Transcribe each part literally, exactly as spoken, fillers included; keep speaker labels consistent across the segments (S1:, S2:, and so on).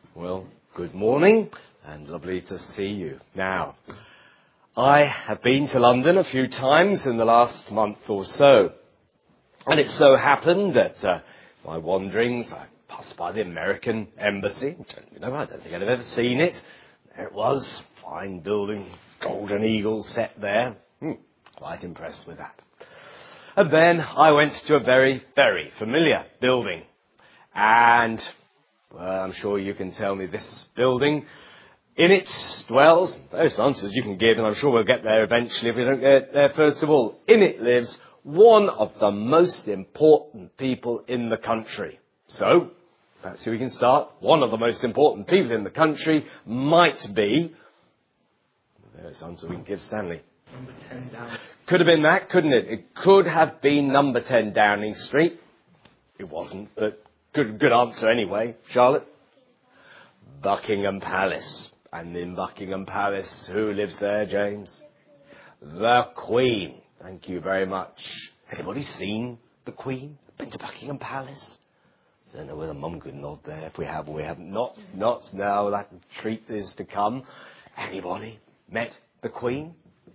S1: Well, good morning, and lovely to see you. Now, I have been to London a few times in the last month or so, and it so happened that uh, my wanderings, I passed by the American Embassy. You know, I don't think I'd have ever seen it. There it was, fine building, golden eagle set there. Hmm, quite impressed with that. And then I went to a very, very familiar building, and well, I'm sure you can tell me this building. In it dwells, those answers you can give, and I'm sure we'll get there eventually if we don't get there first of all. In it lives one of the most important people in the country. So, perhaps we can start. One of the most important people in the country might be, there's an answer we can give Stanley.
S2: Number ten Downing.
S1: Could have been that, couldn't it? It could have been number ten Downing Street. It wasn't, but Good, good answer anyway. Charlotte? Buckingham Palace. And in Buckingham Palace, who lives there, James? The Queen. Thank you very much. Anybody seen the Queen? Been to Buckingham Palace? I don't know whether Mum could nod there. If we have or we haven't. Not, not now. That treat is to come. Anybody met the Queen?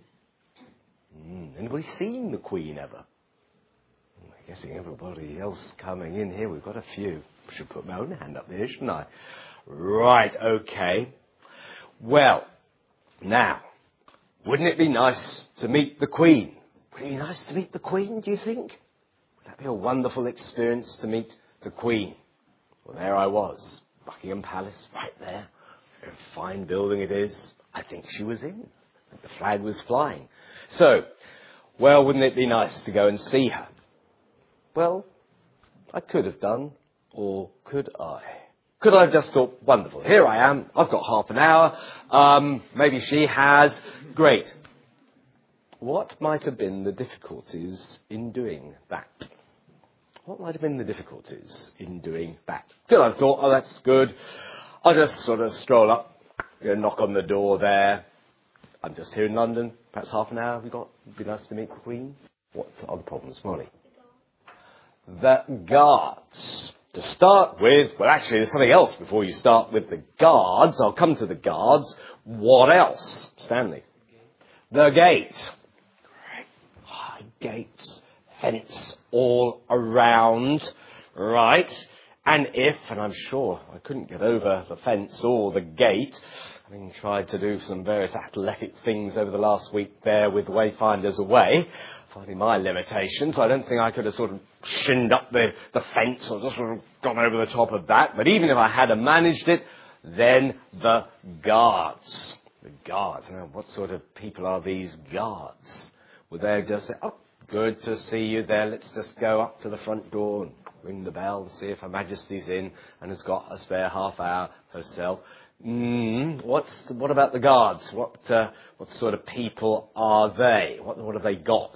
S1: Mm, anybody seen the Queen ever? Guessing everybody else coming in here. We've got a few. I should put my own hand up there, shouldn't I? Right, okay. Well, now, wouldn't it be nice to meet the Queen? Would it be nice to meet the Queen, do you think? Would that be a wonderful experience to meet the Queen? Well, there I was. Buckingham Palace, right there. A fine building it is. I think she was in. The flag was flying. So, well, wouldn't it be nice to go and see her? Well, I could have done, or could I? Could I have just thought, wonderful, here I am, I've got half an hour, um, maybe she has, great. What might have been the difficulties in doing that? What might have been the difficulties in doing that? Could I have thought, oh, that's good, I'll just sort of stroll up, you know, knock on the door there. I'm just here in London, perhaps half an hour we've got, it'd be nice to meet the Queen. What are the problems, Molly? The guards. To start with, well actually there's something else before you start with the guards. I'll come to the guards. What else? Stanley? The gate. High gates, fence all around. Right. And if, and I'm sure I couldn't get over the fence or the gate, having tried to do some various athletic things over the last week there with Wayfinders Away, finding my limitations, I don't think I could have sort of shinned up the, the fence or just sort of gone over the top of that. But even if I had managed it, then the guards. The guards. Now, what sort of people are these guards? Would they just say, oh, good to see you there, let's just go up to the front door and ring the bell and see if Her Majesty's in and has got a spare half hour herself? Mm, what's what about the guards? What uh, what sort of people are they? What what have they got?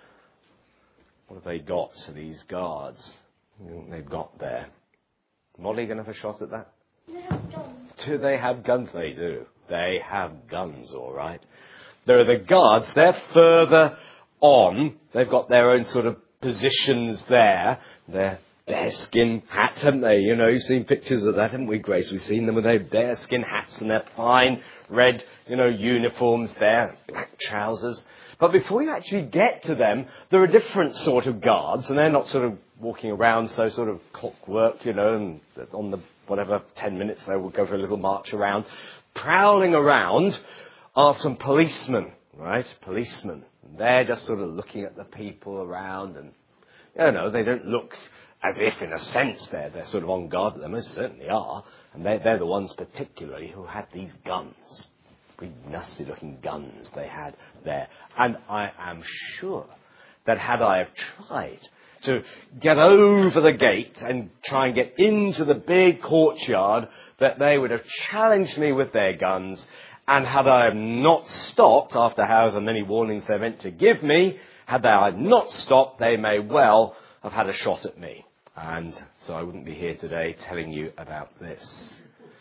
S1: What have they got? These guards? What they've got there? Molly, going to have a shot at that?
S3: Do they have guns?
S1: Do they have guns? They do. They have guns, all right. There are the guards. They're further on. They've got their own sort of positions there. They're bearskin hats, haven't they? You know, you've seen pictures of that, haven't we, Grace? We've seen them with their bearskin hats and their fine red, you know, uniforms there, black trousers. But before you actually get to them, there are different sort of guards, and they're not sort of walking around so sort of clockwork, you know, and on the whatever ten minutes they will go for a little march around. Prowling around are some policemen, right? Policemen. And they're just sort of looking at the people around, and, you know, they don't look as if, in a sense, they're, they're sort of on guard, but they most certainly are. And they're, they're the ones particularly who had these guns. Big, nasty-looking guns they had there. And I am sure that had I have tried to get over the gate and try and get into the big courtyard, that they would have challenged me with their guns. And had I not stopped, after however many warnings they meant to give me, had they not stopped, they may well have had a shot at me. And so I wouldn't be here today telling you about this.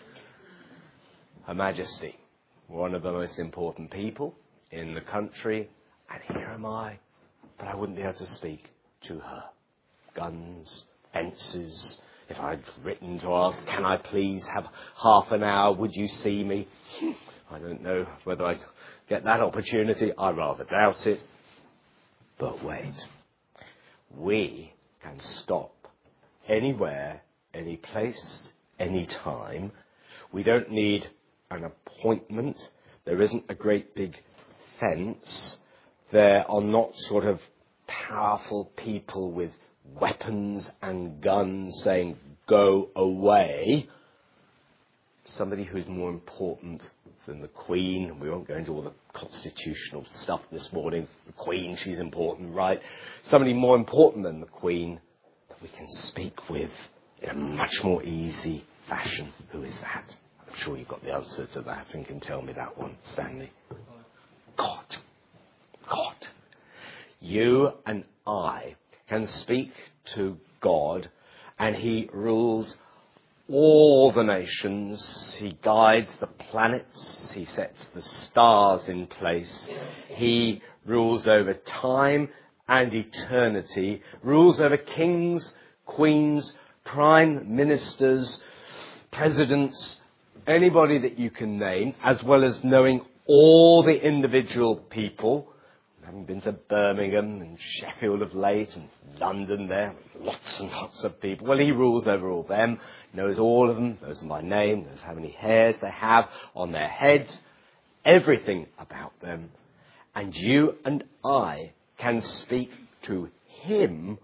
S1: Her Majesty, one of the most important people in the country, and here am I, but I wouldn't be able to speak to her. Guns, fences, If I'd written to ask, can I please have half an hour, would you see me? I don't know whether I'd get that opportunity. I rather doubt it. But wait, we can stop anywhere, any place, any time. We don't need an appointment. There isn't a great big fence. There are not sort of powerful people with weapons and guns saying, go away. Somebody who's more important than the Queen. We won't go into all the constitutional stuff this morning. The Queen, she's important, right? Somebody more important than the Queen that we can speak with in a much more easy fashion. Who is that? I'm sure you've got the answer to that and can tell me that one, Stanley. God. God. You and I can speak to God, and he rules all the nations. He guides the planets. He sets the stars in place. He rules over time and eternity, rules over kings, queens, prime ministers, presidents, anybody that you can name, as well as knowing all the individual people. I haven't been to Birmingham and Sheffield of late and London there. Lots and lots of people. Well, he rules over all them, knows all of them, knows them by name, knows how many hairs they have on their heads, everything about them. And you and I can speak to him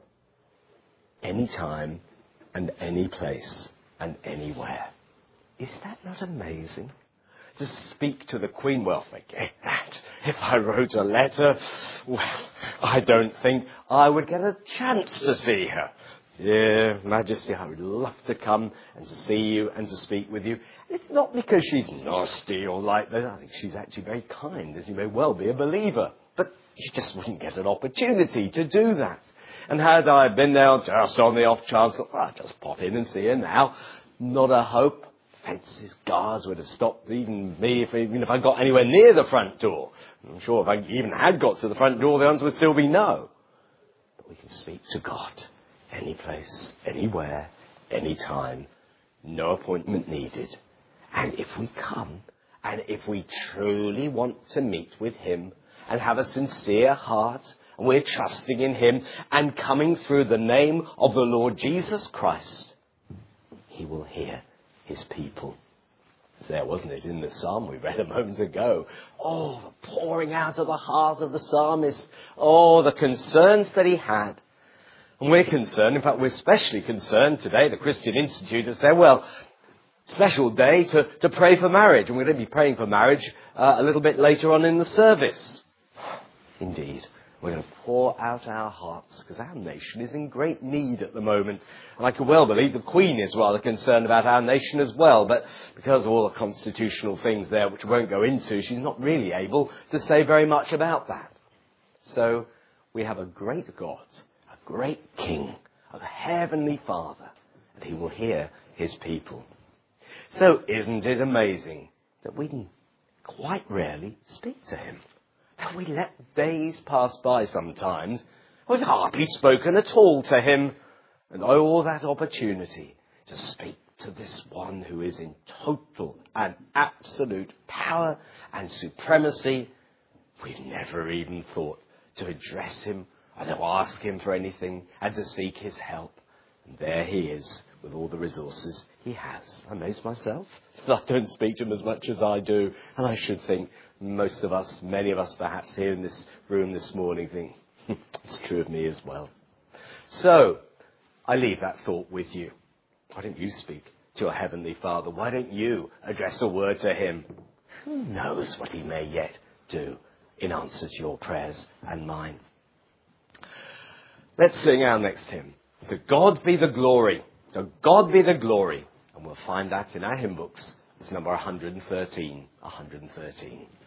S1: anytime and any place and anywhere. Is that not amazing? To speak to the Queen, well, forget that. If I wrote a letter, well, I don't think I would get a chance to see her. Yeah, Majesty, I would love to come and to see you and to speak with you. It's not because she's nasty or like that. I think she's actually very kind, as you may well be a believer. But you just wouldn't get an opportunity to do that. And had I been there just on the off chance, well, I'll just pop in and see her now. Not a hope. Fences, guards would have stopped even me if, even if I got anywhere near the front door. I'm sure if I even had got to the front door, the answer would still be no. But we can speak to God any place, anywhere, any time. No appointment needed. And if we come, and if we truly want to meet with him and have a sincere heart, and we're trusting in him and coming through the name of the Lord Jesus Christ, he will hear his people. It's there, wasn't it, in the psalm we read a moment ago? Oh, the pouring out of the heart of the psalmist. Oh, the concerns that he had. And we're concerned, in fact, we're especially concerned today, the Christian Institute has said, well, special day to, to pray for marriage. And we're going to be praying for marriage uh, a little bit later on in the service. Indeed. We're going to pour out our hearts because our nation is in great need at the moment. And I can well believe the Queen is rather concerned about our nation as well. But because of all the constitutional things there, which we won't go into, she's not really able to say very much about that. So we have a great God, a great King, a heavenly Father, and he will hear his people. So isn't it amazing that we can quite rarely speak to him? And we let days pass by sometimes. We've hardly spoken at all to him. And all that opportunity to speak to this one who is in total and absolute power and supremacy, we've never even thought to address him and to ask him for anything and to seek his help. And there he is with all the resources he has. I amaze myself. I don't speak to him as much as I do. And I should think most of us, many of us perhaps here in this room this morning think, it's true of me as well. So, I leave that thought with you. Why don't you speak to your Heavenly Father? Why don't you address a word to him? Who knows what he may yet do in answer to your prayers and mine. Let's sing our next hymn. To God be the glory. To God be the glory. And we'll find that in our hymn books. It's number one hundred thirteen. one hundred thirteen.